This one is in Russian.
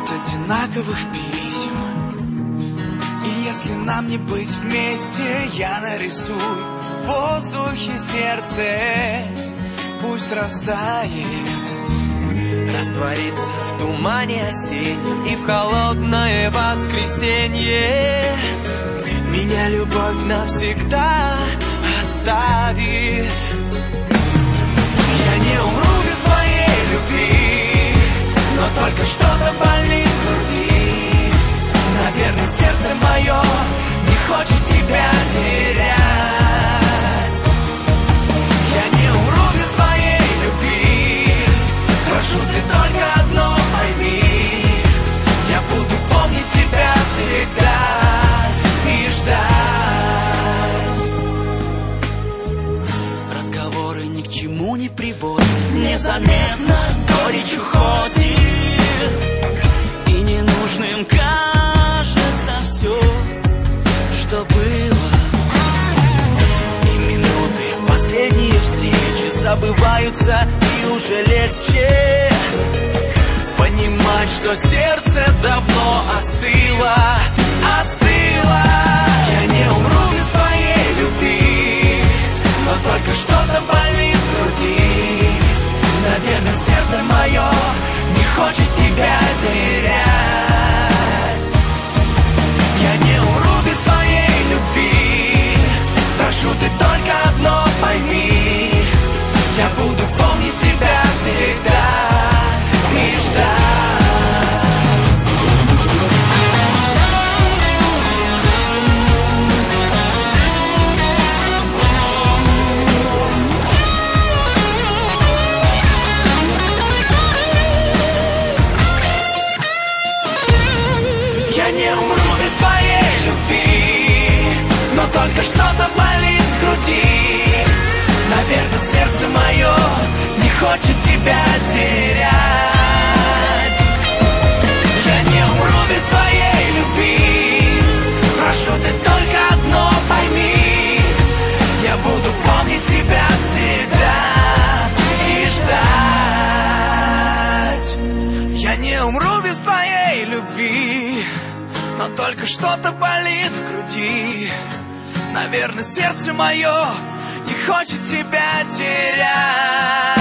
одинаковых писем. И если нам не быть вместе, я нарисую в воздухе сердце, пусть растает, растворится в тумане осеннем. И в холодное воскресенье меня любовь навсегда оставит. Я не умру без твоей любви, но только что-то болит в груди. Наверное, сердце мое не хочет тебя терять. Я не умру без твоей любви, прошу, ты только одно пойми. Я буду помнить тебя всегда и ждать. Разговоры ни к чему не приводят, незаметно горечь уходит, и ненужным кажется все, что было. И минуты последние встречи забываются, и уже легче понимать, что сердце давно остыло, остыло. Я не умру без твоей любви, но только что-то болит в груди. Наверное, сердце мое не хочет тебя терять. Я не умру без твоей любви, прошу, ты только одно пойми. Я буду помнить тебя всегда и ждать. Я не умру без твоей любви, но только что-то болит в груди. Наверное, сердце мое не хочет тебя терять. Я не умру без твоей любви, прошу, ты только одно пойми. Я буду помнить тебя всегда и ждать. Я не умру без твоей любви, но только что-то болит в груди. Наверное, сердце мое не хочет тебя терять.